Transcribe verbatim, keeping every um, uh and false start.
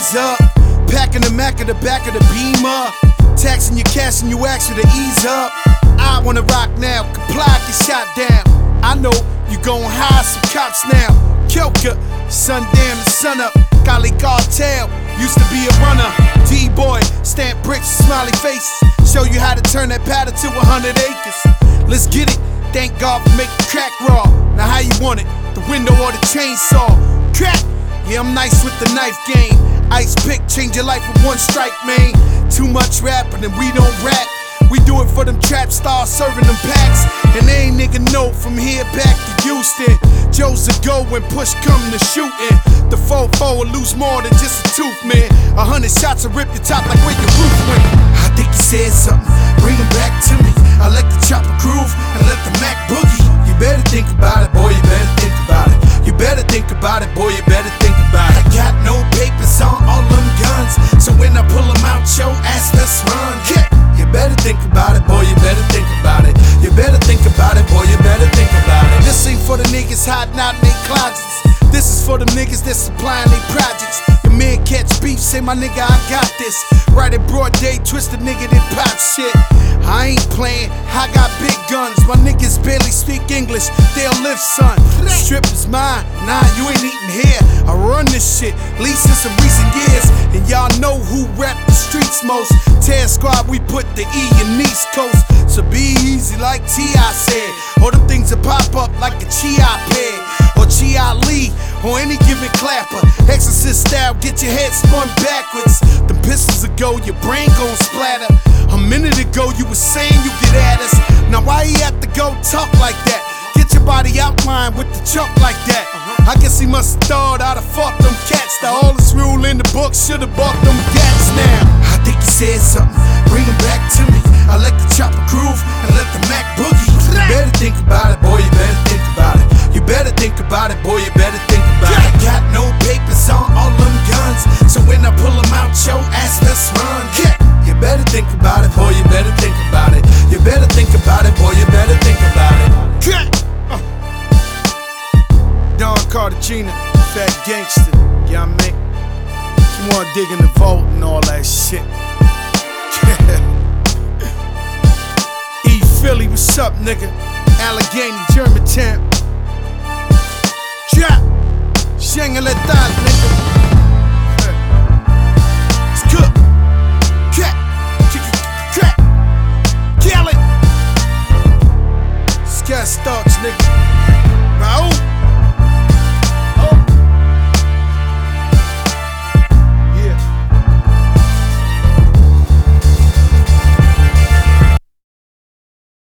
G's up. Packing the Mac in the back of the Beamer. Taxing your cash and you ask you to ease up. I wanna rock now, comply, get shot down. I know you gon' hire some cops now. Kyoka, sundown and sun up. Golly Cartel, used to be a runner. D-boy, stamp bricks, smiley faces. Show you how to turn that powder to a hundred acres. Let's get it, thank God for making crack raw. Now how you want it, the window or the chainsaw? Crack, yeah I'm nice with the knife game. Ice pick, change your life with one strike, man. Too much rapping and we don't rap. We do it for them trap stars serving them packs. And they ain't nigga know from here back to Houston. Joe's a go when push come to shooting. The fofo will lose more than just a tooth, man. A hundred shots will rip your top like where your roof went. I think he said something, bring him back to me. I let the chopper groove and let the Mac boogie. You better think about it, boy, you better think about it. You better think about it, boy, you better think about it. I got no papers on all them guns, so when I pull them out, your ass, let's run. Yeah. You better think about it, boy, you better think about it. You better think about it, boy, you better think about it. This ain't for the niggas hiding out in they closets. This is for the niggas that supplying they projects. Your man catch beef, say my nigga I got this. Right at broad day, twist a nigga that pop shit. I ain't playing, I got big guns. My niggas barely speak English, they'll live son. Strip is mine, nah you ain't eating here. I run this shit, least in some recent years. And y'all know who rap the streets most. Tear Squad, we put the E in East Coast. So be easy like T I said. Or them things that pop up like a Chi peg. Or Chi Lee, or any given clapper. Exorcist style, get your head spun backwards. The pistols will go, your brain gon' splatter. A minute ago you was saying you get at us. Now why you have to go talk like that? Get your body outlined with the chunk like that. I guess he must have thought I'd have fucked them cats. The oldest rule in the book, should've bought them cats now. I think he said something, bring him back to me. I let the chopper groove and let the Mac boogie. You better think about it, boy, you better think about it. You better think about it, boy, you better think about it. I got no papers on all them guns, so when I pull them out, your ass, let's run. Yeah. You better think about it, boy, you better think about it. You better think about it, boy, you better think about it. Yeah. Uh. Don Cartagena, fat gangster, yeah, I mean. You wanna dig in the vault and all that shit. E Philly, what's up, nigga? Allegheny, Germantown. Trap, Shangri-La, nigga. It's cook. Crack, crack, kill it. Sky starts, nigga.